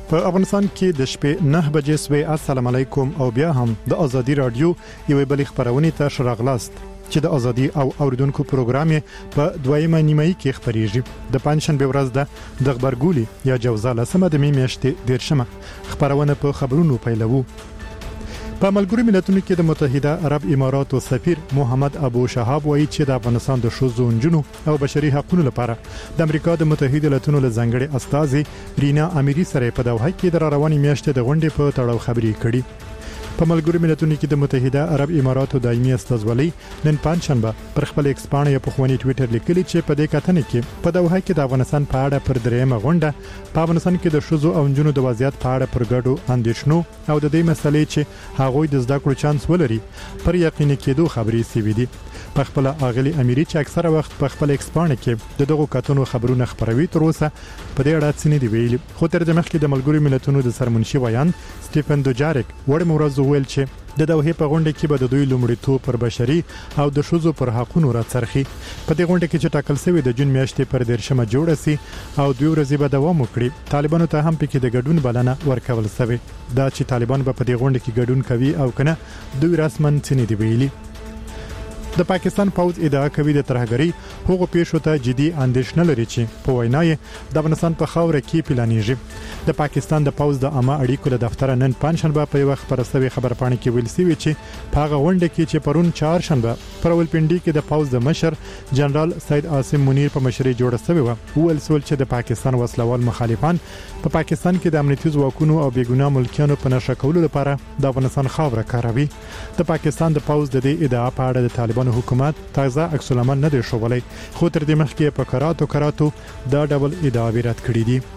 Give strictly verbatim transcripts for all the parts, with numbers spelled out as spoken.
په افغانستان کې د شپې نه بجې سوي. السلام علیکم او بیا هم د ازادي رادیو یو بل خبرونه ته شراغلاست چې د ازادي او اوریدونکو پروګرام په دویمه نیمه کې خبريږي. د پنځشنبه ورځ د د خبرګولي یا جوزاله سم د میاشتې دیرشمه خبرونه په خبرونو پیلوو. په ملګرو ملتونو کې د متحده عرب اماراتو سفیر محمد ابو شهاب وایي چې د افغانستان د ښځو نجونو او بشري حقوقو لپاره د امریکا د متحده ایالاتونو له ځانګړي استاذ رینا اميري سره په دوحه کې د رواني میاشتې د غونډې په تړاو خبرې کړې. په ملګرو ملتونو کې د متحده عرب اماراتو دایمي استازولي نن پنځشنبه پر خپل ایکسپانیا په خواني ټوئیټر لیکلي چې په دې کتنې کې په دوحه کې د افغانستان په اړه پر دریمه غونډه په افغانستان کې د ښځو او نجونو د وضعیت په اړه پر ګډو اندیشنو او د دې مسلې چې هغوی د زده کړو چانس ولري پر یقیني کېدو خبرې سوي دي. په خپل اغلی اميري چې اکثره وخت په خپل ایکسپانیا کې د دغه کتنو خبرونه خبروي تر اوسه په دې اړه څه نه دی ویلي. خو تر دې مخکې د ملګرو ملتونو د سرمنشي ویان سټيفن دوجاریک وړ مورز ویل چې د دوحه په غونډه کې به د دوی لومړیتوب پر بشري او د ښځو پر حقوقو راڅرخي. په دې غونډه کې چې ټاکل شوی د جون میاشتې پر دیرشمه جوړه سي او دوی ورځې به دوام وکړي. طالبانو ته هم پکې د ګډون بلنه ورکول شوی. دا چې طالبان به په دې غونډه کې ګډون کوي او کنه دوی رسمن څه نه دی ویلي. د پاکستان پوز ادعا کوي د ترهګری حقوق پیښو ته جدي اندیشنه لري چې په وینای د افغانستان په خاور کې پلانیږي. د پاکستان د پوز د عامه اړیکو له دفتر نن پنځشنبه په یو خبر سوي خبرپاڼه کې ویل شوی چې په هغه غونډه کې چې پرون چهارشنبه پر ولپنډي کې د پوز د مشر جنرال سید عاصم منیر په مشرۍ جوړه شوی و. ول سول چې د پاکستان وسلوال مخالفان په پا پاکستان کې د امنیتي ځواکونو او بیګناه ملکیانو په نشه کولو لپاره د افغانستان خاور کاروي. د پاکستان د پوز د دې ادعا په اړه د طالبانو حکومت تازه عکس العمل نه دی شوولای. خو تر دې مخکې په کراتو کراتو دا ډبل ادعاوې رد کړې دي.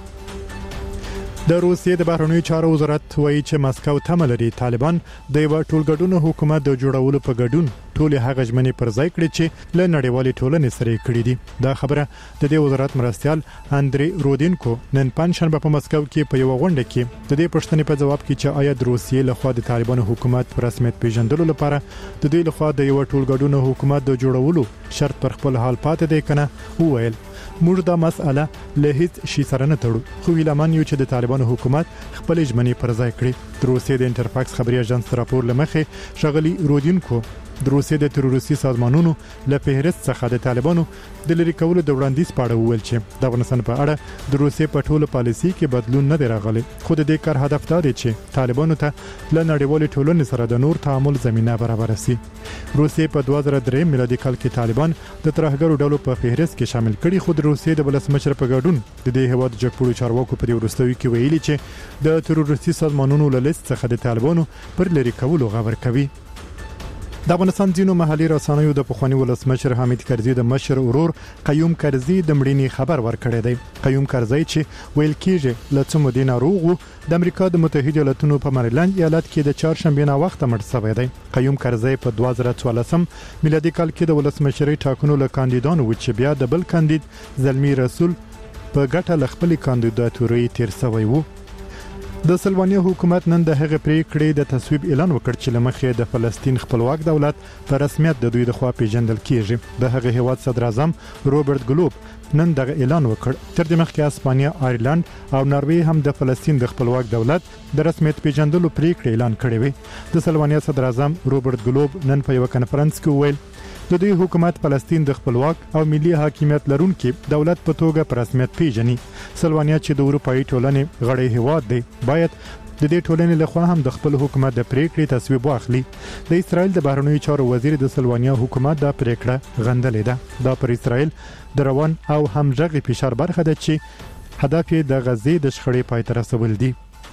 د روسیې د بهرنیو چارو وزارت وایي چې ماسکو تمه لري طالبان د یو ټولګډون حکومت د جوړولو په ګډون ټول هغه ژمنې پر ځای کړي چې له نړیوالې ټولنې سره کړي دي. دا خبره د دې وزارت مرستيال اندري رودینکو نن پنځشنبه په مسکو کې په یو غونډه کې د دې پوښتنې په جواب کې چې آیا د روسیې لخوا د طالبانو حکومت پر رسمیت پیژندلو لپاره د دوی لخوا د یو ټولګډون حکومت د جوړولو شرط پر خپل حال پاتې دی کنه وویل موږ دا مسأله له هیڅ شي سره نه تړو خو ویلمان یو چې د طالبانو حکومت خپل ژمنې پر ځای کړي. د روسیې د انټرفاکس خبري اژانس راپور لمخې شغلي رودینکو د روسیې د تروریستي سازمانونو له فهرست څخه د طالبانو د لری کولو د وړاندیز په اړه وویل چې د افغانستان په اړه د روسیې په ټولو پالیسي کې بدلون نه دی راغلی. خو د دې کار هدف دا دی چې طالبانو ته له نړیوالې ټولنې سره د نور تعامل زمينه برابر شي. روسیې په دوه زره درې میلادي کال کې طالبان د ترهګرو ډلو په فهرست کې شامل کړي. خو د روسیې د ولسمشر په ګډون د دې هواد جګپوړو چارواکو په دې ورستوي کې ویلي چې د تروریستي سازمانونو له لیست څخه د طالبانو پر لری کولو غوړ کوي. د افغانستان ځینو محلي رسنیو د پخوانی ولسمشر حامد کرزي د مشر ورور قیوم کرزي د مړینې خبر ورکړی دی. قیوم کرزي چې ویل کېږي له څو مودې ناروغ د امریکا د متحده ایالاتونو په مریلند ایالت کې د چهارشنبه نه وخت مړ شوی دی. قیوم کرزي په دوه زره څوارلسم میلادي کال کې د ولسمشرۍ ټاکنو له کاندیدانو و چې بیا د بل کاندید زلمی رسول په ګټه لخپل کاندیداتوري تیر شوی وو. د سلوانیا حکومت نن د هغه پریکړې د تصویب اعلان وکړ چې لمخې د فلسطین خپلواک دولت په رسمیت د دوی د خوا پیژندل کیږي. د هغه هیواد صدر اعظم روبرت ګلوب نن دغه اعلان وکړ. تر دې مخکې اسپانیا، آیرلند او ناروې هم د فلسطین د خپلواک دولت د رسمیت پیژندلو پریکړه اعلان کړې وي. د سلوانیا صدر اعظم روبرت ګلوب نن په یو کانفرنس کې ویل د دوی حکومت فلسطین د خپلواک او ملي حاکمیت لرونکي دولت په توګه په رسمیت پیژني. سلوانیا چې د اروپאי ټولنې غړی هیواد دی باید د دې ټولنې لخوا هم د خپل حکومت د پریکړې تصویب واخلي. د اسرائیل د بهرنیو چارو وزیر د سلوانیا حکومت د پریکړه غندلې ده. دا پر اسرائیل د روان او همغږي فشار برخه ده چې هدف یې د غزې د شخړې پای ته رسول دي.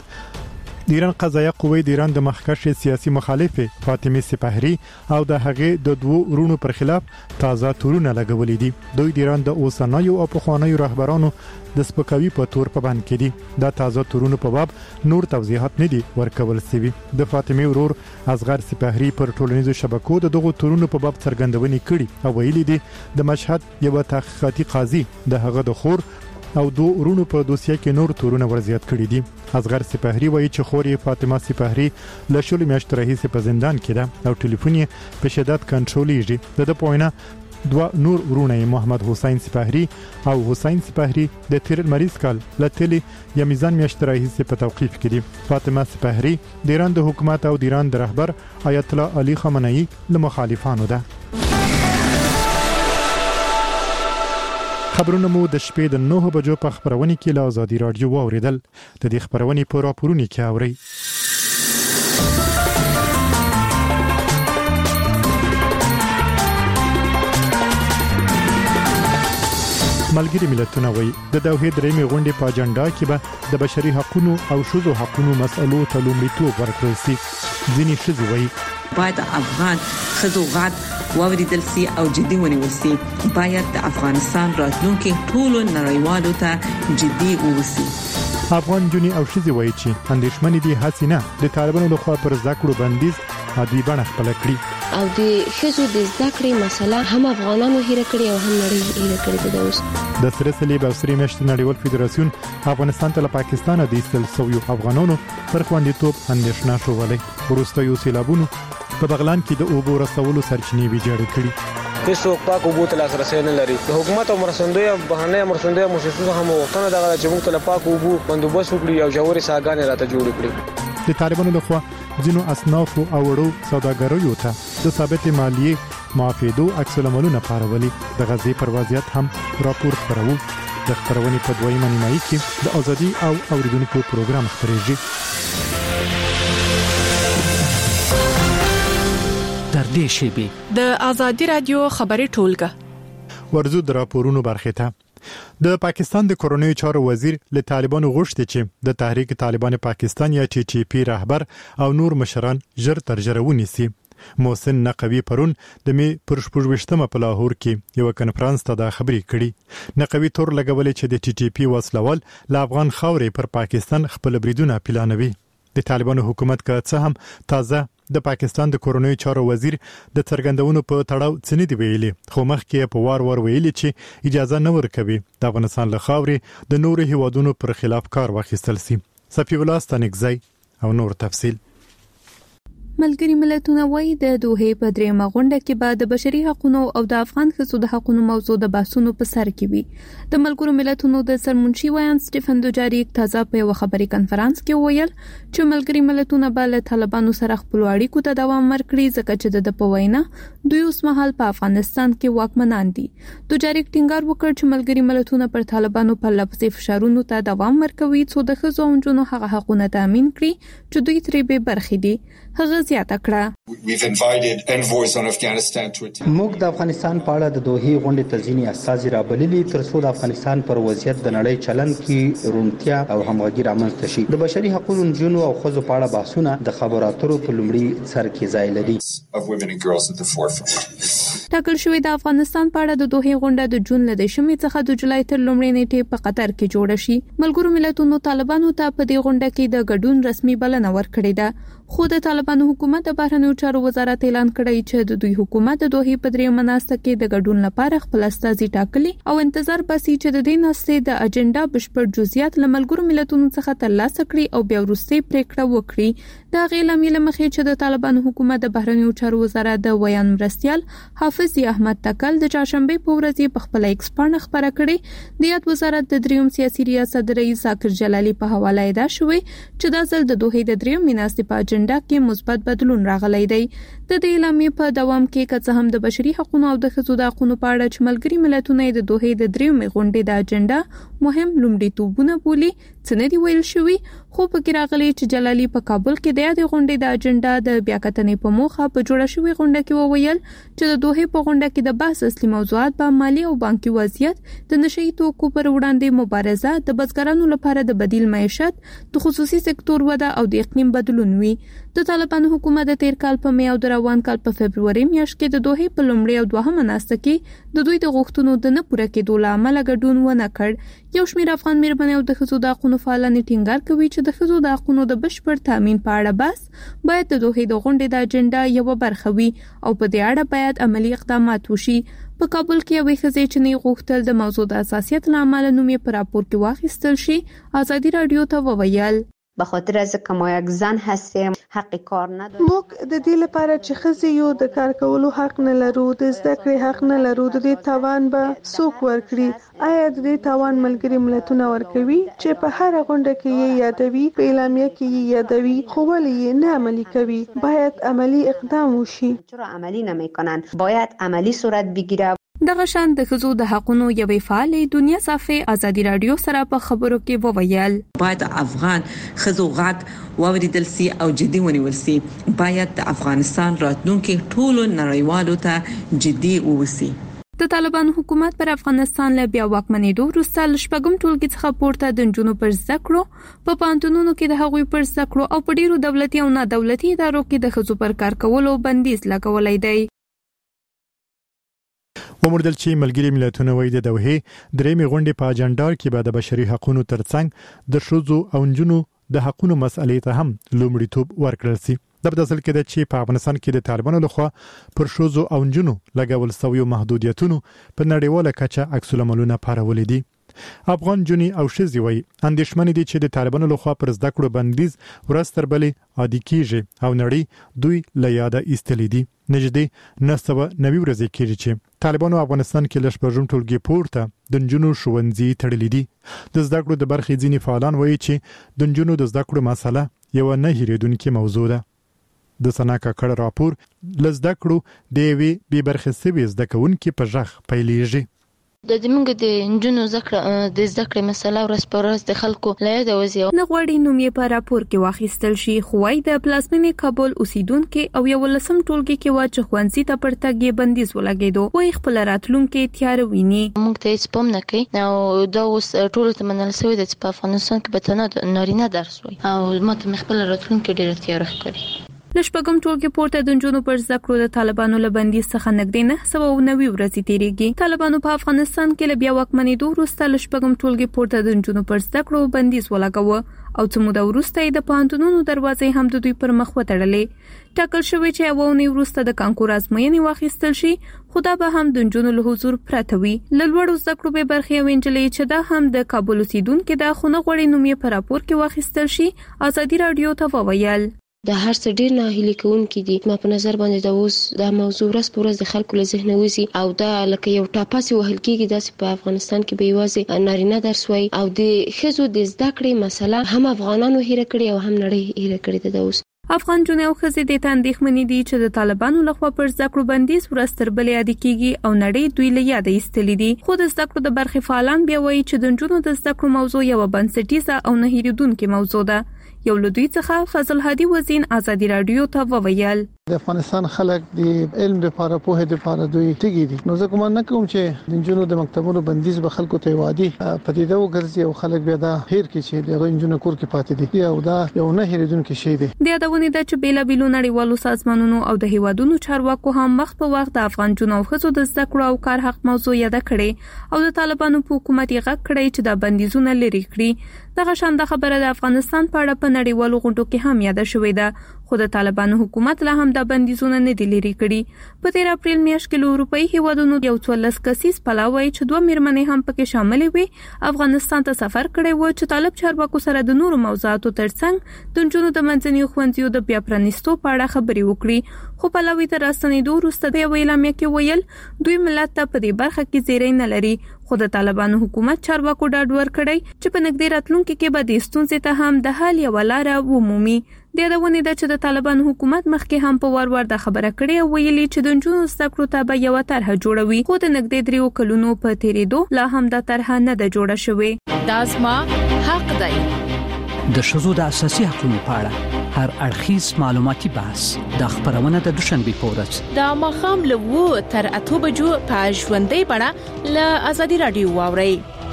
د ایران قضایه قوې د ایران د مخکښ سیاسي مخالفه فاطمه سپهري او د هغې د دوو ورونو پر خلاف تازه تورونه لګولې دي. دوی د ایران د اوسنیو او پخوانیو رهبرانو د سپکاوي په تور په باندې کې دي. دا تازه تورونه په باب نور توضیحات نه دي ورکول شوی. د فاطمه ورور اصغر سپهري پر ټولنیزو شبکو د دغو تورونو په باب څرګندونې کړي او ویلي دي د مشهد یو تحقیقاتي قاضي د هغه د خور او دو ورونو په دوسیه کې نور تورونه ورزیات کړي دي. اصغر سپهري وایي چې خور یې فاطمه سپهري له شلو میاشتو راهیسې په زندان کې ده او ټلیفون یې په شدت کنټرولېږي. د ده په وینا دوه نور ورونه محمد حسین سپهری او حسین سپهری د تیر مریض کال لتلی یا میزان میاشت راهیسه په توقیف کړي. فاطمه سپهری د ایران د حکومت او د ایران د رهبر آیت الله علي خامنه‌ای له مخالفانو ده. خبرونه مو د شپې د نه بجو په خبرونه کې له آزادي رادیو واوریدل. د دې خبرونه په راپورونه کې اوري. ملګری ملتونه وایي د دوحې درېمې غونډې په اجنډا کې به د بشري حقوقو او ښځو حقوقو مسئلو ته لومړیتوب ورکړل شي. ځینې ښځې وایي باید افغان ښځو غږ واوریدل شي او جدي ونیول شي. باید د افغانستان راتلونکي ټولو نړیوالو ته جدي ووسی. افغان جونی او ښځې وایي چې اندېښمنې دي حسینه د طالبانو لخوا پر ذکر بندیز عادي بڼه خپل کړی او د ښځو د ذکر مسله هم افغانانو هیر کړی او هم نړۍ هیر کړی د اوس د سره صلیب او سری مشت نړیوال فدراسیون افغانستان ته له پاکستان د ایستل سویو افغانانو پر خوندیتوب اندېښنه شوولې. وروسته یو سیلابونو په بغلان کې د اوبو رسولو سرچینې ویجاړې کړې. هیڅ پاک اوبو ته لاسرسي نه لري. د حکومت او مرستندوی بهرنۍ مرستندوی مؤسسو هم وختونه دغه چې موږ ته پاک اوبو بندوبست وکړي او جوړې ساګانې راته جوړ کړي. د طالبانو لخوا ځینو اصناف او وړو سوداګرایو ته د ثابت مالیې معافیدو عکس العملونه پارولي. د غزې پر وضعیت هم راپور خبرو. د خبرونې په دویمه نیمایي کې د ازادي او اوریدونکو پروګرام خبرېږي. در دې شیبه د ازادي رادیو خبري ټولګه ورزو د راپورونو برخه ته د پاکستان د کورونی چارو وزیر له طالبانو غوښتي چې د تحریک طالبان پاکستان یا ټي ټي پی رهبر او نور مشران ژر تر ژره ونیسي. محسن نقوی پرون د می پر شپږشتمه په لاهور کې یو کنفرانس ته د خبري کړي. نقوی تور لګولې چې د ټي ټي پی وسلوال له افغان خاورې پر پاکستان خپل بریدونه پلانوي. د طالبانو حکومت که څه هم تازه د پاکستان د کورونی چارو وزیر د څرګندونو په تړاو څه نه دی ویلي، خو مخکې په وار ور ویلي چې اجازه نه ورکوي د افغانستان له خاورې د نورو هیوادونو پر خلاف کار واخیستل شي. صفی الله ستانکزی او نور تفصیل. ملګری ملتونه وایي د دوحې په درېمه غونډه کې به د بشري حقوقو او د افغان ښځو د حقوقو موضوع د بحثونو په سر کې وي. د ملګرو ملتونو د سرمنشي ویان سټيفن دوجاریک تازه په یو خبري کانفرنس کې ویل چې ملګری ملتونه به له طالبانو سره خپل اړیکو ته دوام ورکړي ځکه چې د په وینا دوی اوس مهال په افغانستان کې واکمنان دي. دوجاریک ټینګار وکړ چې ملګری ملتونه پر طالبانو په لفظي فشارونو ته دوام ورکوي څو د ښځو او نجونو هغه حقوقونه تامین کړي چې دوی ترې به برخې دي. هغه زیاته کړه موږ د افغانستان په اړه د دوحې غونډې ته ځینې استازي رابللي ترڅو د افغانستان پر وضعیت د نړۍ چلند کې روڼتیا او همغږي رامنځته شي. د بشري حقوقو نجونو او ښځو په اړه بحثونه د خبرو اترو په لومړي سر کې ځای لري. ټاکل شوې د افغانستان په اړه د دوحې غونډه د جون له دشمې څخه د جولای تر لومړۍ نیټې په قطر کې جوړه شي. ملګرو ملتونو طالبانو ته په دې غونډه کې د ګډون رسمي بلنه ورکړې ده، خو د طالبانو حکومت د بهرنیو چارو وزارت اعلان کړی چې د دوی حکومت د دوحې په درېمه ناسته کې د ګډون لپاره خپل استازي ټاکلي او انتظار باسي چې د دې ناستې د اجنډا بشپړ جزئیات له ملګرو ملتونو څخه ترلاسه کړي او بیا وروستي پریکړه وکړي. دا غیلم یې لمخې چې د طالبانو حکومت د بهرنیو چارو وزارت د ویان مرستيال حافظ احمد تکل د چاشنبه په ورځ په خپل ایکس باندې خبره کړې. د یاد وزارت د دریم سیاسي ریاست رئیس ذاکر جلالی په حواله ادا شوې چې دا ځل د دوحې د دریم ناستې په اجنډا کې مثبت بدلون راغلی دی. د دې اعلامیې په دوام کې که هم د بشري حقوقو او د ښځو د حقوقو په اړه چې ملګري ملتونه د دوحې د دریم غونډې د اجنډا مهم لومړیتوبونه بولي څه نه دی ویل شوی، خو په کې راغلی چې جلالی په کابل کې د یاد غونډې د اجنډا د بیاکتنې په موخه په جوړه شوی غونډه کې وویل چې د دوحې په غونډه کې د بحث اصلي موضوعات به مالی او بانکي وضعیت، د نشئی توکو پر وړاندې مبارزه، د بزګرانو لپاره د بدیل معیشت، د خصوصي سکتور وده او د اقلیم بدلون وي. د طالبانو حکومت د تیر کال په می او د روان کال په فبرवरी میاشت کې د دوحې په لومړی او دوهمه ناسته کې د دوی د غوښتنو د نه پوره کېدو له امله ګډون ونه کړ. یو شمېر افغان میرمنې او د ښځو د حقوقو فعالان ټینګار کوي چې د ښځو د حقوقو د بشپړ تامین په اړه بحث باید د دوحې د غونډې د اجنډا یو برخه وي او په دې اړه باید عملی اقدامات وشي. په کابل کې یوې ښځې چې نه غوښتل د موضوع د اساسیت له امله نوم یې په راپور کې واخیستل شي، ازادي رادیو ته وویل به خاطر از که ما یک زن هستیم حق کار نداریم. موږ د دې لپاره چې ښځې یو د کار کولو حق نه لرو، د زده کړې حق نه لرو، د دې توان به څوک ورکړي؟ آیا د دې توان ملګري ملتونه ورکوي چې په هر غونډه کې یې یادوي، په اعلامیه کې یې یادوي، خو ولې یې نه عملي کوي؟ باید عملی اقدام وشي. چرا عملی نمیکنن؟ باید عملی صورت بگیره. دغه شان د ښځو د حقونو یوې فعالې دنیا صافي ازادي رادیو سره په خبرو کې وویل باید افغان ښځو غږ واوریدل سي او جدي ونیول سي. باید د افغانستان راتلونکي ټولو نړیوالو ته جدي ووسی. د طالبانو حکومت پر افغانستان له بیا واکمنېدو وروسته له شپږم ټولګي څخه پورته د نجونو پر زده کړو په پوهنتونونو کې د هغوی پر زده کړو او په ډیرو دولتي او نه دولتي ادارو کې د ښځو پر کار کولو بندیز لګولای دی. ومردل چې ملګری ملتونه وایي د دوحې درېمې غونډې په اجنډا کې به د بشري حقوقو ترڅنګ د ښځو او نجونو د حقوقو مسلې ته هم لومړیتوب ورکړل شي. د بدل کې د چې په افغانستان کې د طالبانو لخوا پر ښځو او نجونو لګول شوی محدودیتونو په نړیواله کچه عکس العملونه پارولې دي. افغان جونی او شذي وای اندېښمن دي چې د طالبانو لخوا پر زده کړو بندیز ورستر بلې عادي کیږي او نړۍ دوی له یاده ایستلې دي. نږدې نسبه نوي ورځې کېږي چې طالبانو افغانستان کې لږ پرځم ټولګي پورته د نجونو ښوونځي تړلې دي. د زده کړو د برخې ځینې فعالان وایي چې د نجونو د زده کړو مسله یو نه هېریدونکې موضوع ده. د سنا ککړ راپور لزده کړو د وی به برخې سوي زده کوونکې په ژغ پیلېږي. د زمونږ د نجونو زکړه د زکړې مسله ورځ پر ورځ د خلکو لایده وزي نه غوړي نوم یې په راپور کې واخیستل شي. خو وايي د پلازمینې کابل اوسیدونکو او یو لسم ټولګي کې واچ خوانسي ته پرتګي بندیز ولګیدو. وای خپل راتلونکو تیار ویني. موږ ته هیڅ پم نه کوي او دا اوس ټول ته منل سوی د په افغانستان کې به تنه نارینه درس وای او ماته خپل راتلونکو ډیر تیار ښکاري. لشپګم ټولګي پورته د نجونو پر زده کړو د طالبانو له بندیز څخه نږدې نه سبا نوي ورځې تیریږي. طالبانو په افغانستان کې له بیا واکمنېدو وروسته لشپګم ټولګي پورته د نجونو پر زده کړو بندیز ولګاوه او څه موده وروسته د پوهنتونونو دروازې هم د دوی پر مخ وتړلې. ټاکل شوی چې اوونی وروسته د کانکور ازموینې واخیستل شي خو دا به هم د نجونو له حضور پرته وي. له لوړو زده کړو به برخې وینجلې چې دا هم د کابل اوسیدونکو د خونه غوړي نوم یې په راپور کې واخیستل شي. ازادي رادیو ته وویل د هر څه ډیر نه هلي کوونکې دي. ما په نظر باندې دا اوس د موضوع ورځ په ورځ د خلکو له ذهن وځي او دا لکه یو ټاپاسي وهل کېږي داسې په افغانستان کې به یوازې نارینه درس وای او د ښځو د زده کړې مسله هم افغانانو هېره کړې او هم نړۍ هېره کړې ده. اوس افغان جنو خزې د تاندېخمنې دي چې د طالبانو لخوا پر زده کړو بندیز ورستر بلې عادي کیږي او نړۍ دوی له یاد ایستلې دي. خو د زده کړو د برخې فعالان بیا وایي چې د نجونو د زده کړو موضوع یو بنسټیزه او نه هېریدونکې موضوع ده. یو لدوی څخه فضل هادي وزین ازادي رادیو ته وویل د افغانستان خلک د علم لپاره په هده لپاره دوی تیګي دي. نو زه کوم نه کوم چې د جنونو د مکتبونو بندیز به خلکو ته وادي پدې دا وګرځي او خلک بیا دا هیر کې چې د جنونو کور کې پاتې دي او دا یو نه هیریدونکو شی دی. د یادونه ده چې بیلا بیلو نړیوالو سازمانونو او د هیوادونو چارواکو هم مخ په وخت د افغان جنو خزو د زده کړو او کار حق موضوع یاد کړي او د طالبانو په حکومت یې غږ کړی چې د بندیزونه لري کړي. دغه شان د خبره د افغانستان په اړه په نړیوالو غونډو کې هم یاد شوې ده. خو د طالبانو حکومت له هم د بندیزونه نه دی لري کړي. په تیر اپریل میاشت کې اروپאי هیوادونو یو څولس کسیز پلاوی چې دوه میرمنې هم پکې شامل وي افغانستان ته سفر کړی و چې طالب چارواکو سره د نورو موضوعاتو ترڅنګ د نجونو د منځني ښوونځیو د بیا پرانیستو په اړه خبرې وکړي. خو پلاوی ته راستنېدو وروسته د یو اعلامیه کې ویل دوی ملت ته په دې برخه کې زیری نه لري. خو د طالبانو حکومت چارواکو ډاډ ورکړی چې په نږدې راتلونکي کې به د ستونزې ته هم د حل یو لار ومومي. د یادونه ده چې د طالبانو حکومت مخکې هم په وار وار د خبره کړې او ویلي چې د نجونو زده کړو ته به یو طرح جوړوي. خو د نږدې دریو کلونو په تیریدو لا هم د طرح نه ده جوړه شوې. دا زما حق دی. د شذو د اساسي حقوقو په اړه هر اړخیز معلوماتي بحث د خبرونه د دوشنبه په ورځ د ماخام له وو تر اته بجو په ژوندۍ بڼه له ازادي رادیو واوري.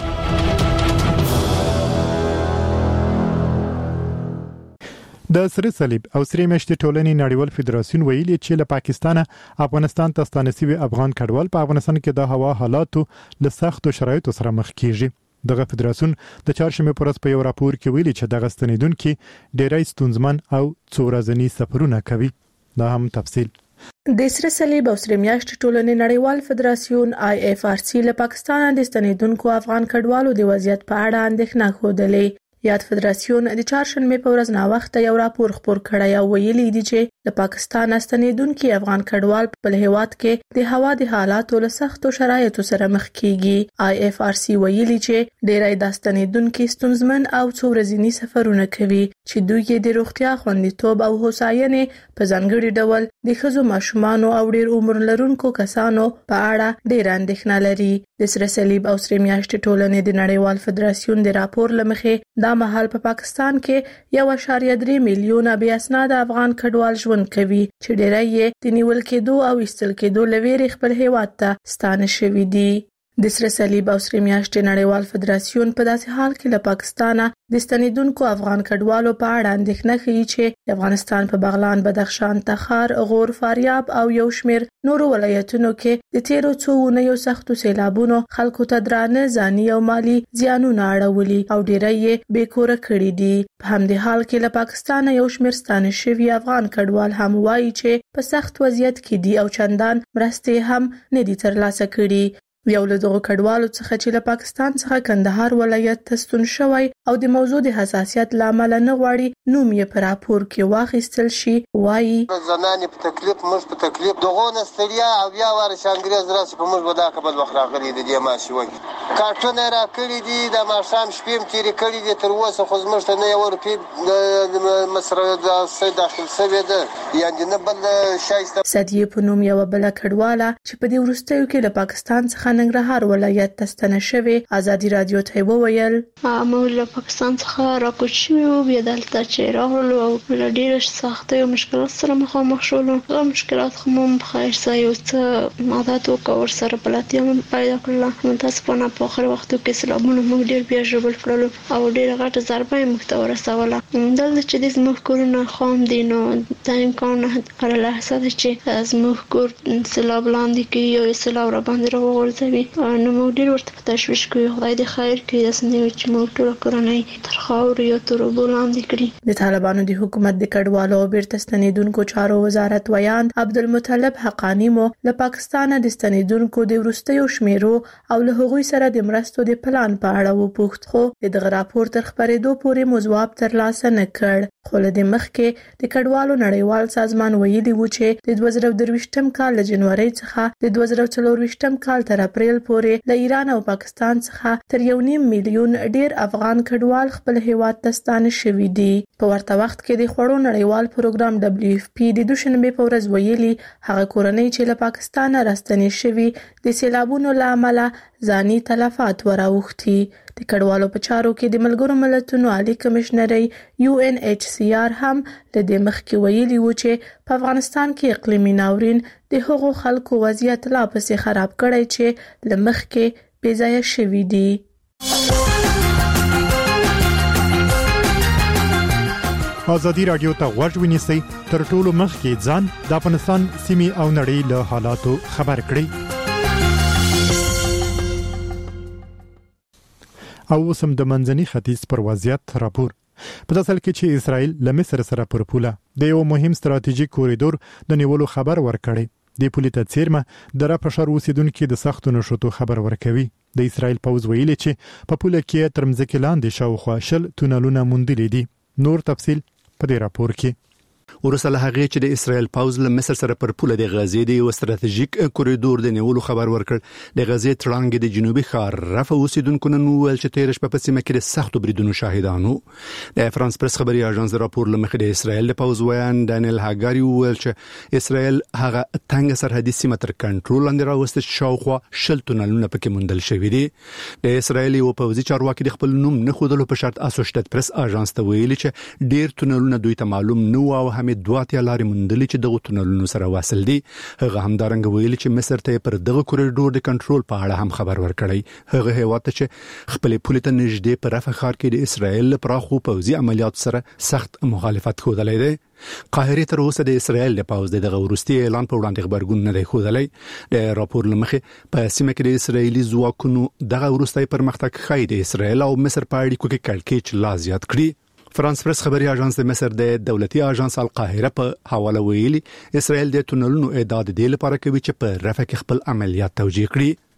د سره صلیب او سره مشت ټولنې نړیوال فدراسیون ویلي چې له پاکستانه افغانستان ته ستانسوي افغان کډوال په افغانستان کې د هوا حالاتو له سختو شرایطو سره مخ کیږي. دغه فدراسیون د چهارشنبه پر ورځ په یو راپور کې ویلي چې دغه ستنیدونکو ډېرای ستونزمن او څورازنی سفرونه کوي. دا هم تفصیل د سره صلیب او سره میاشت ټولنې نړیوال فدراسیون آی اف آر سی له پاکستان د ستنیدونکو افغان کډوالو د وضعیت په اړه اندېښنه خوده. یاد فدراسیون د چهارشنبه په ورځ نا وخت یو راپور خپور کړی او ویلي دی چې د پاکستان استنیدونکو افغان کډوال په هیواد کې د هوا د حالاتو له سختو شرایطو سره مخ کیږي. آی اف آر سی ویلي چې ډیری د استنیدونکو ستونزمن او څو ورځنی سفرونه کوي چې دوی یې د روغتیا خوندیتوب او هوساینې په ځانګړي ډول د ښځو ماشومانو او ډیر عمر لرونکو کسانو په اړه ډیر اندېښنه لري. د سره صلیب او سره میاشتې ټولنې د نړیوال فدراسیون د راپور لمخې دا مهال په پا پاکستان کې یو اشاریه درې میلیونه بې اسناده افغان کډوال ژوند کوي چې ډیری یې د نیول کېدو او ایستل کېدو لویرې خپل هیواد ته ستانه شوي دي. د سره صلیب او سره میاشتې نړیوال فدراسیون په داسې حال کې له پاکستانه د ستنیدونکو افغان کډوالو په اړه اندېښنه کوي چې د افغانستان په بغلان، بدخشان، تخار، غور، فاریاب او یو شمېر نورو ولایتونو کې د تیرو څو اونیو سختو سیلابونو خلکو ته درانه ځاني او مالی زیانونه اړولي او ډیری یې بې کوره کړي دي. په همدې حال کې له پاکستانه یو شمېر ستانه شوي افغان کډوال هم وایي چې په سخت وضعیت کې دي او چندان مرستې هم نه دي ترلاسه کړي. یو له دغو کډوالو څخه چې له پاکستان څخه کندهار ولایت ته ستون شوی او د موضوع د حساسیت لامل نه غواړي نوم یې په راپور کې واخیستل شي وایي زنانې په تکلیف موږ په تکلیف دغه نستړیا او بیا ورش انګريز راسي په موږ ودا قبل وخت راغلي د دې ماشي وای کارټونه را کړی دي د ماشام شپې تیرې کړی دي تر اوسه خو زموږ ته نه یو روپی مصر د سید داخل سوي ده یعنی نه بل شایسته سدیه په نوم یو بل کډواله چې په دې ورستیو کې له پاکستان څخه ننګرهار ولایت ته ستنه شوی ازادي رادیو ته وویل موږ له پاکستان څخه راکوټ شوو او بیا دلته چې راغلو او له ډېر سختۍ او مشکلات سره مخامخ شولو. هغه مشکلات خو مو بخیر ځای او څه مادات او کور سره بلاتیا هم پیدا کړل. متاسفانه په اخر وختو کې سلامونه موږ ډېر بیا ژوبل کړل او ډېر غټه ضربه یې موږ ته ورسوله. دلته چې د زموږ کورونه خام دي نو دا امکان هر لحظه ده چې زموږ کور سیلاب لاندې کې یو سیلاب را باندې راوغورځي نو موږ ډېر ورته په تشویش کوي. خدای دې خیر کړي داسې نه وي چې موږ ټوله کورنۍ تر خاورو یا تر اوبو لاندې کړي. د طالبانو د حکومت د کډوالو او بیرته ستنیدونکو چارو وزارت ویاند عبدالمطلب حقانی مو له پاکستانه د ستنیدونکو د وروستیو شمیرو او له هغوی سره د مرستو د پلان په اړه وپوښت خو د دغه راپور تر خبرېدو پورې مو ځواب ترلاسه نه کړ. خو له دې مخکې د کډوالو نړیوال سازمان ویلي و چې د دوه زره درویشتم کال له جنوري څخه د دوه زره څلورویشتم کال تر اپریل پورې له ایران او پاکستان څخه تر یو نیم میلیون ډیر افغان کډوال خپل هیواد ته ستانه شوي دي. په ورته وخت کې د خوړو نړیوال پروګرام دبليو اف پی د دوشنبه په ورځ ویلي هغه کورنۍ چې له پاکستان راستنې شوي د سیلابونو له امله ځاني تلفات وراوښتي. د کډوالو په چارو کې د ملګرو ملتونو عالی کمشنري یو ان ایچ سی آر هم د دې مخکې ویلي و چې په افغانستان کې اقلیمي ناورین د هغو خلکو وضعیت لا پسې خراب کړی چې له مخکې بې ځایه شوي دي. ازادي رادیو ته غوږ ونیسئ تر ټولو مخکې ځان د افغانستان سیمې او نړۍ له حالاتو خبر کړئ. او وسم د منځني ختیځ پر وضعیت راپور په داسل کې چې اسرائیل له مصر سره پر پوله د یو مهم ستراتیژیک کوریډور د نیولو خبر ورکړی. د پولیټ څیرمه د را پښار اوسیدونکو د سختو نشوتو خبر ورکوي. د اسرائیل پوز ویلي چې په پوله کې تر مځکې لاندې شاوخوا شل تونلونه موندلي دي. نور تفصيل په دې راپور کې. ورسله هغه چې د اسرائیل پوز له مصر سره پر پوله د غزې د یو ستراتیژیک کوریډور د نیولو خبر ورکړ. د غزې تړانګې د جنوبي ښار رفح اوسیدونکو نن ویل چې تیر شپه په سیمه کې د سختو بریدونو شاهدانو. د فرانس پریس خبري اژانس راپور لمخې د اسرائیل د پوز ویان دانیل هاګاری ویل چې اسرائیل هغه تنګ سرحدي سیمه تر کنټرول لاندې راوستل شاوخوا شل تونلونه پکې موندل شوی دي. د اسرائیل یو پوزي چارواکي د خپل نوم نه خودلو په شرط اسوسییټډ پریس اژانس ته ویلي چې ډیر تونلونه دوی ته معلوم نه و او هم دوه لارې موندلې چې دغه تونلونو سره واصل دي. هغه همدارنګ ویلي چې مصر ته پر دغه کوریډور د کنټرول په اړه هم خبر ورکړی. هغه هیواد ته چې خپل پولیټ نږدې پر رفح ښار کې د اسرائیل پراخو پوځي عملیات سره سخت مخالفت ښودلی دی. قاهره تر اوسه د اسرائیل د پوز دغه ورستي اعلان په وړاندې خبرګون نه دی ښودلی. د راپور لمخې په سیمه کې د اسرائیلي ځواکونو دغه ورستي پرمختګ خای د اسرائیل او مصر په اړیکو کې کړکېچ لا زیات کړی. فرانس پریس خبري اژانس د مصر د دولتي اژانس القاهره په حواله ویلي اسرائیل د تونلونو اعداد د لپاره کوي چې په رفح کې خپل عملیات توجیه کړي.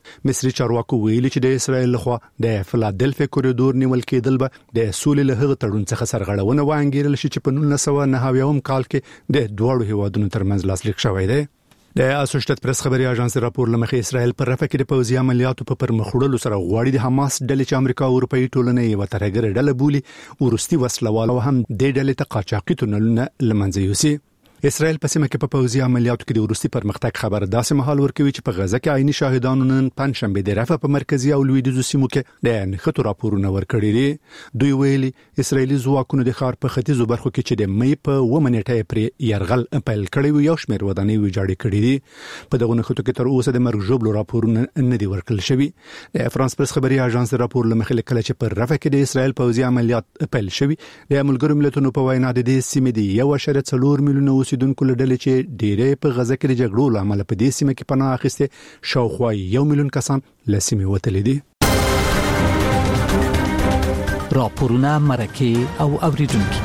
مصری چارواکو ویلي چې د اسرایل لخوا د فلادلفیا کوریډور نیول کېدل به د سولې له هغه تړون څخه سرغړونه وانګیرل شي چې په نولس سوه نهه اویایم کال کې د دوړو هیوادونو ترمنځ لاسلیک شوی دی. د اسوسییټډ پریس خبري اژانس راپور لمخې اسرائیل پر رفح کې د پوځي عملیاتو په پرمخوړلو سره غواړي د حماس ډلې چې امریکا او اروپאי ټولنه یې وترګر ډله بولي ورستي وسلوال او هم د ډلې ته قاچاقي تونلونه لمنځه یوسي. اسرائیل په سیمه کې په پوځي عملیاتو کې د ورستي پرمختګ خبر داسې مهال ورکوي چې په غزه کې عیني شاهدانو نن پنځشنبه د رفح په مرکزی او لویدیځو سیمو کې د نښتو راپورونه ورکړي دي. دوی ویلي اسرائیلي ځواکونو د ښار په ختیځو برخو کې چې د مې په اووه نیټه پرې یرغل پیل کړی و یو شمېر ودانۍ ویجاړې کړې دي. په دغه نښتو کې تر اوسه د مرګ ژوبلو راپورونه نه دي ورکړل شوي. د فرانس پریس خبري اژانس راپور لمخې کله چې پر رفح کې د اسرائیل پوځي عملیات پیل شوي د ملګرو ملتونو په وینا د دې سیمې د یو اشاریه څلور میلیونه اوسیدونکو لړل چې ډېرې په غزه کې د جګړو لامل په دې سیمه کې پناه اخیسته شاوخوا یو میلیون کسان له سیمې وتلي دي. راپورونه مرکه او اوریدونکو.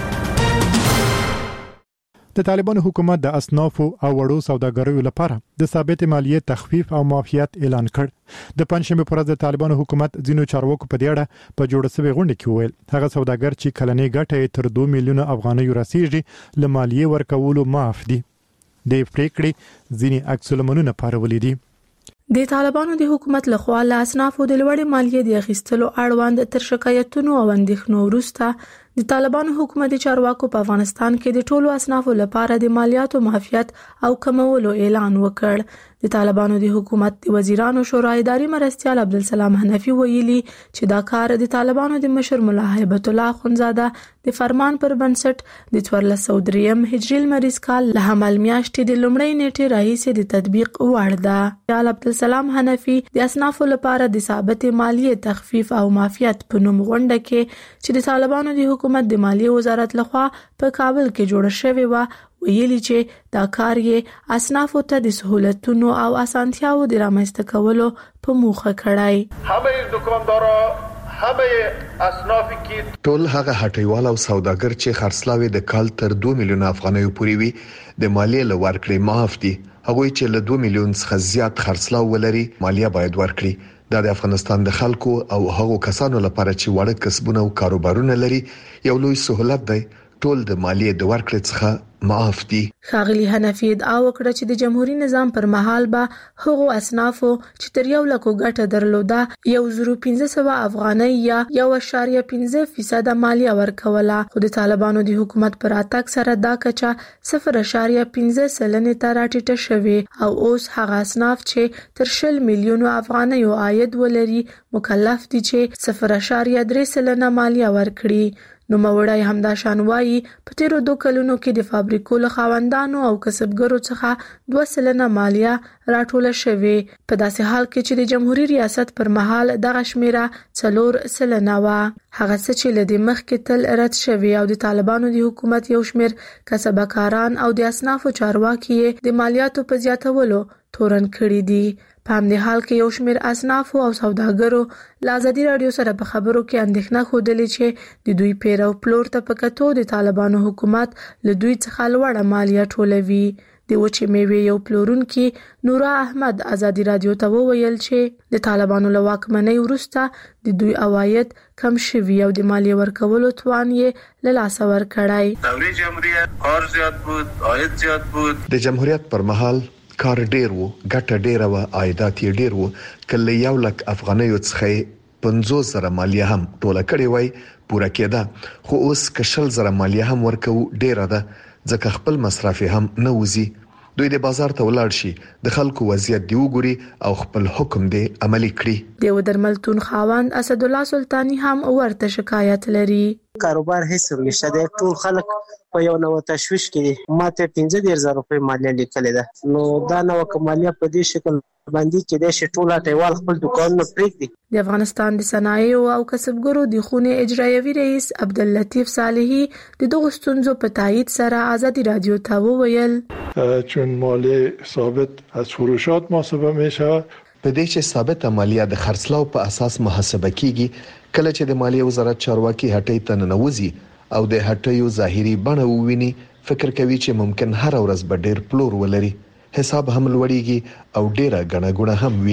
د طالبانو حکومت د اصناف او وړو سوداګرو لپاره د ثابت مالیې تخفیف او معافیت اعلان کړ. د پنځشنبه پر ورځ د طالبانو حکومت ځینو چارواکو په دې اړه په جوړ شوی غونډه کې ویل هغه سوداګر چې کلنۍ ګټه تر دوه میلیونه افغانۍ رسیدي له مالیې ورکولو معاف دي. د پریکړې ځینی عکس العملونه پارولې دي. د طالبانو د حکومت لخوا له اصنافو د لوړې مالیې د اخیستلو اړوند تر شکایتونو او اندېښنو وروسته د طالبانو حکومت چارواکو په افغانستان کې د ټولو اصنافو لپاره د مالیاتو معافیت او کمولو اعلان وکړ. د طالبانو د حکومت د وزیرانو شورا اداري مرستيال عبدالسلام حنفي ویلي چې دا کار د طالبانو د مشر مولا هیبت الله اخونزاده د فرمان پر بنسټ د څوارلس سوه دریم هجري لمریز کال له حمل میاشتې د لومړۍ نیټې راهیسې د تطبیق وړ ده. عبدالسلام حنفي د اصنافو لپاره د ثابت مالیې تخفیف او معافیت په نوم غونډه کې چې د طالبانو د حکومت د مالیې وزارت لخوا په کابل کې جوړ شوی و ویلي چې دا کار یې اصنافو ته د سہولتونو او اسانتیاو د رامنځته کولو په موخه کړای. همه دکاندارا همه اصنافی کې ټول هغه هټیوال او سوداګر چې خرڅلاوي د کال تر دوه میلیون افغانۍ پورې وي د مالیې له ورکړې معاف دي. هغه چې له دوه میلیون څخه زیات خرڅلاو ولري مالیه باید ورکړي. دا د افغانستان د خلکو او هغو کسانو لپاره چې وړ کسبونه او کاروبارونه لري یو لوی سہولت دی. ټول د مالیې د ورکړې څخه معاف دي. ښاغلي حنفي ادعا وکړه چې د جمهوریت نظام پر مهال به هغو اصنافو چې تر یو لکو ګټه درلوده یو زرو پنځه سوه افغانۍ یا یو اشاریه پنځه فیصد مالیه ورکوله، خو د طالبانو د حکومت پر اتاک سره دا کچه صفر اشاریه پنځه سلنې ته راټیټه شوې او اوس هغه اصناف چې تر شل میلیونو افغانۍ عاید ولري مکلف دي چې صفر اشاریه درې سلنه مالیه ورکړي. نو موړای همدا شانوایی په تیرو دوه کلونو کې د فابریکو له خاوندانو او کسبګرو څخه دوه سلنه مالیه راټوله شوې، په داسې حال کې چې د جمهوریت ریاست پر مهال دغه شمیره څلور سلنه و. هغه څه چې لدې مخکې تل رد شوی او د طالبانو د حکومت یو شمیر کسبکاران او د اصنافو چارواکي د مالیاتو په زیاتولو تورن کړی دي. په همدې حال کې یو شمیر اصناف او سوداګرو له ازادي رادیو سره په خبرو کې اندېښنه خوده چې د دوی پیرو پلور ته په کتو د طالبانو حکومت له دوی څخه لوړه مالیه ټولوي. د وچې میوې یو پلورونکي نورا احمد ازادي رادیو ته وویل چې د طالبانو له واکمنۍ وروسته د دوی عواید کم شوي او د مالیې ورکولو توان یې له لاسه ورکړی. دوره جمهوریت کار زیات بود، عاید زیات بود. د جمهوریت پر مهال کار ډیر وو، ګټه ډیره وه، عایدات یې ډیر وو. کله یو لک افغانۍ څخه پنځوس زره مالیه هم ټوله کړې وای پوره کېده، خو اوس که شل زره مالیه هم ورکو ډیره ده ځکه خپل مصرف هم نه وځي. دوی د بازار ته ولاړ شي، د خلکو وضعیت دی وګوري او خپل حکم دی عملی کړي. د ودرملتون خاوند اسد الله سلطانی هم ورته شکایت لري. کاروبار هیڅ نشته دی، ټول خلک په یو نو تشویش کې ماته پنځه ډیر زره روپۍ مالیه لیکلې ده. نو دا نو کمالیه په دې شکل باندې کې د شټوله ټیوال خپل دکانونه پریږدي. د افغانستان د صنایعو او کسبګرو د خونې اجرایوي رئیس عبداللطیف صالحي د دغه ستونزو په تایید سره ازادي رادیو ته وویل چون مالیه ثابت از فروشات محاسبه میشه. په دې چې ثابته مالیه د خرڅلاو په اساس محاسبه کیږي، کله چې د مالیې وزارت چارواکي هټۍ ته ننوځي او د هټیو ظاهري بڼه وویني، فکر کوي چې ممکن هر ورځ به ډیر پلور ولري، حساب هم لوړیږي او ډیره غڼه غونه هم ویني.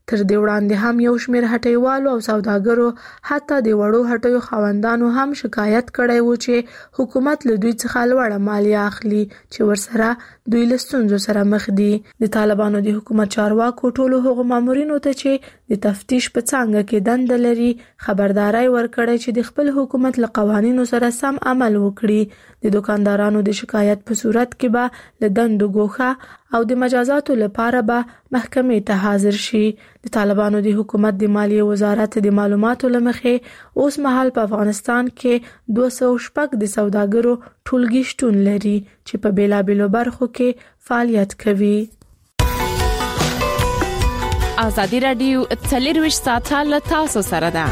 تر دې وړاندې هم یو شمېر هټیوالو او سوداګرو حتی د وړو هټیو خاوندانو هم شکایت کړی و چې حکومت له دوی څخه لوړه مالیه اخلي چې ورسره دوی له ستونزو سره مخ دي. د طالبانو د حکومت چارواکو ټولو هغو مامورینو ته چې د تفتیش په څانګه کې دنده لري خبرداري ورکړې چې د خپل حکومت له قوانینو سره سم عمل وکړي. د دکاندارانو د شکایت په صورت کې به له دندو ګوښه او د مجازاتو لپاره به محکمې ته حاضر شي. د طالبانو د حکومت د مالیې وزارت د معلوماتو لمخې اوس مهال په افغانستان کې دوه سوه شپږ د سوداګرو ټولګي شتون لري چې په بیلابیلو برخو کې فعالیت کوي. ازادي راډیو څلرویشت ساعته له تاسو سره ده.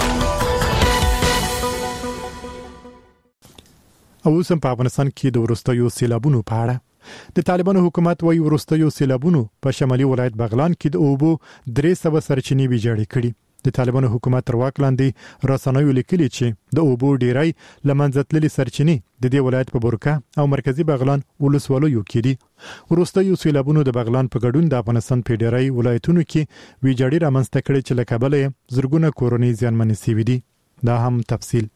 او اوس په افغانستان کې د وروستیو سیلابونو په اړه د طالبانو حکومت وايي وروستیو سیلابونو په شمالي ولایت بغلان کې د اوبو درې سوه سرچینې ویجاړې کړي. د طالبانو حکومت تر واک لاندې رسنیو لیکلي چې د اوبو ډیری لمنځه تللي سرچینې د دې ولایت په بورکا او مرکزی بغلان ولسوالیو کې دي. وروستیو سیلابونو د بغلان په ګډون د افغانستان په ډیری ولایتونو کې ویجاړي رامنځته کړي چې له کابل زرګونه کورنۍ زیانمنې شوي دي. دا هم تفصیل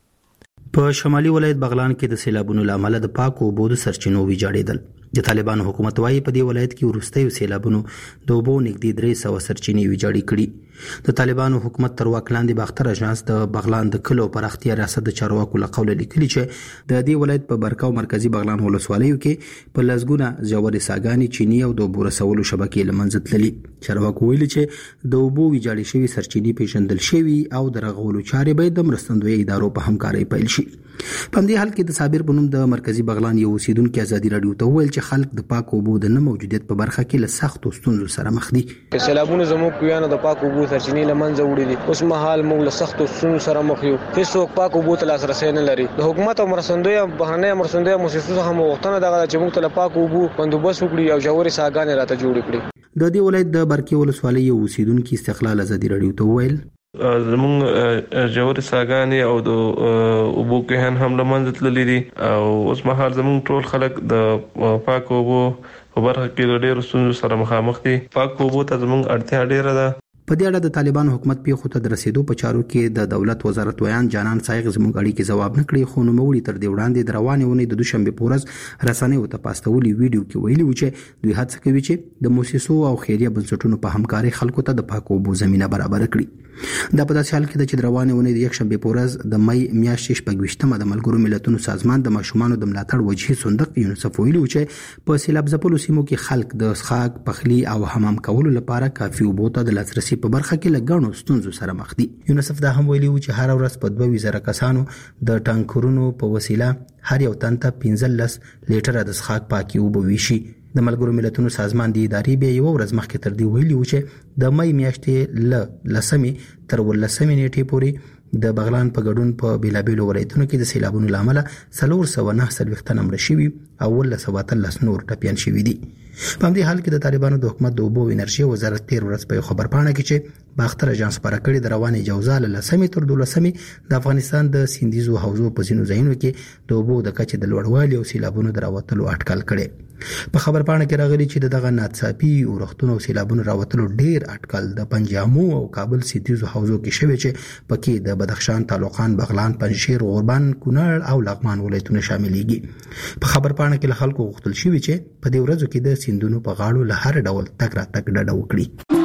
په شمالي ولایت بغلان کې د سیلابونو لامل د پاکو اوبو د سرچینو ویجاړېدل. د طالبانو حکومت وايي په دې ولایت کې وروستیو سیلابونو د اوبو نږدې درې سوه سرچینې ویجاړې کړي. د طالبانو حکومت تر واک لاندې باختر اژانس د بغلان د کلو پراختیا ریاست د چارواکو له قوله لیکلي چې د دې ولایت په برکاو مرکزی بغلان ولسوالیو کې په لزګونه ژورې ساګانې چینی او د اوبو رسولو شبکې لمنځه تللي. چارواکو ویلي چې د اوبو ویجاړې شوي سرچینې پیژندل شوي او د رغولو چارې باید د مرستندویه ادارو په همکارۍ پیل شي. په دې حال کې د صابر بنوم د مرکزی بغلان یو اوسیدونکو ازادي رادیو ته ویل چې خلک د پاک اوبو د نه موجودیت په برخه کې له سختو ستونزو سره مخ دي. سیلابونه زموږ کویانو د پاک اوبو سرچینې لمنځه وړي دي. اوس مهال موږ له سختو ستونزو سره مخ یو. هیڅوک پاک اوبو ته لاسرسي نه لري. د حکومت او مرستندویه بهرنۍ مرستندویه مؤسسو څخه موغتنه دغه چې موږ ته پاک اوبو بندوبست وکړي او ژورې ساګانې راته جوړ کړي. د دې ولایت د برکي ولسوالۍ یو اوسیدونکو استقلال ازادي رادیو ته ویل زمون ژورې ساګانې او د اوبو کې هم لمنځه تللي دي او اوس مهال زمون ټول خلک د پاک اوبو په برخه کې له ډېرو ستونزو سره مخامخ دي. پاک اوبو ته زمون اړتیا ډېره ده. په دې اړه د طالبانو حکومت پیښو ته د رسیدو په چارو کې د دولت وزارت ویان جانان سایغ زموږ اړیکې ځواب نه کړی، خو نوموړي تر دې وړاندې د روانې اونۍ د دوشنبه په ورځ رسنیو ته پاستولي ویډیو کې ویلي و چې دوی هڅه کوي چې د موسسو او خیریه بنسټونو په همکارۍ خلکو ته د پاکو اوبو زمينه برابر کړي. دا په داسې حال کې د چې د روانې اونۍ د یکشنبه په ورځ د مې میاشتې شپږویشتمه د ملګرو ملتونو سازمان د ماشومانو د ملاتړ وجهي صندوق یونیسف ویلي و چې په سیلاب ځپلو سیمو کې خلک د څښاک، پخلي او حمام کولو لپاره کافي اوبو ته د لاسرسي په برخه کې لګ ستونزو سره مخ دي. یونیسف دا هم ویلي و چې هر ورځ په دوه وزره کسانو د ټانکرونو په وسیله هر یو تن ته پنځلس لیټره د څښاک پاکي اوبه ویشي. د ملګرو ملتونو سازمان د ادارې به یو ورځ مخکې تر دې ویلي و چې د مې میاشتې ل لسمې تر ولسمې نیټې پورې د بغلان په ګډون په بیلابیلو ولایتونو کې د سیلابونو لامل څلور سوه نه څلوېښت مړه شوي او ولس سوه اتلس نور ټپیان شوي دي. په همدې حال کې د طالبانو د حکومت د اوبو انرژي وزارت تیر ورځ په خبرپاڼه کې چې باختر اژانس خبره کړې د روانې جوزا له لسمې تر دولسمې د افغانستان د سیندیزو حوزو په ځینو ځایونو کې د اوبو د کچې د لوړوالي او سیلابونو د راوتلو اټکل کړي. په خبرپاڼه کې راغلي چې دغه ناڅاپي اورښتونو او سیلابونو راوتلو ډیر اټکل د پنجامو او کابل سیندیزو حوزو کې شوی چې پکې د بدخشان، تعلقان، بغلان، پنجشیر، غوربند، کونړ او لغمان ولایتونه شاملېږي. په خبرپاڼه کې له خلکو غوښتل شوی چې په دې ورځو کې د سیندونو په غاړو له هر ډول تګ راتګ ډډه وکړي.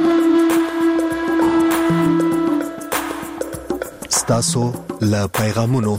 ستاسو له پیغامونو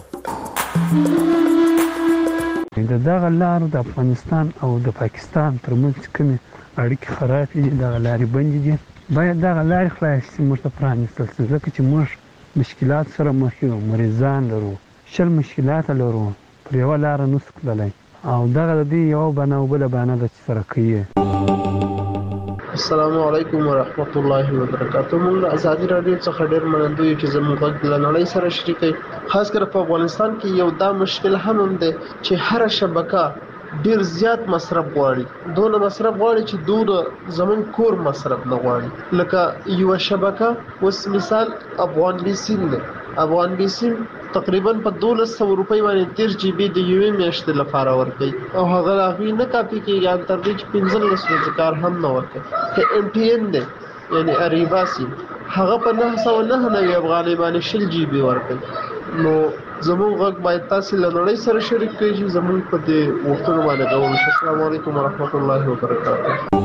د دغه لارو د افغانستان او د پاکستان ترمنځ کومې اړیکې خرابې دي، دغه لارې بندې دي، باید دغه لارې خلاصې شي، موږ ته پرانیستل شي، ځکه چې موږ مشکلات سره مخ یو، مریضان لرو، شل مشکلات لرو، پر یوه لاره نسو تللی او دغه د دې یوه بانه او بله بانه ده چې سره کوي. السلام علیکم ورحمت الله وبرکاته. موږ ازادي رادیو څخه ډېر منندوی چې زموږ غږ له نړۍ سره شریکوي. خاص کر په افغانستان کې یو دا مشکل هم هم دی چې هر شبکه ډېر زیات مصرف غواړي، دونه مصرف غواړي چې دونه زمون کور مصرف نه غواړي. لکه یو شبکه اوس مثال افغان بیسیم دی، افغان بیسیم تقریبا په دولس سوه روپۍ باندې دېرش جی بي د یوې میاشتې لپاره ورکوي او هغه هغوی نه کاپي کېږي، ان تر دې چې پنځلس ورځې کار هم نه ورکوي. که ایم ټي این دی یعنی اریبا سیم هغه په نه سو نه نوي افغاني باندې شل جی بي ورکړي. نو زموږ غږ باید تاسو له نړۍ سره شریک کړئ چې زموږ په دې وختونو باندې غوښتل. السلام علیکم ورحمت الله وبرکاته.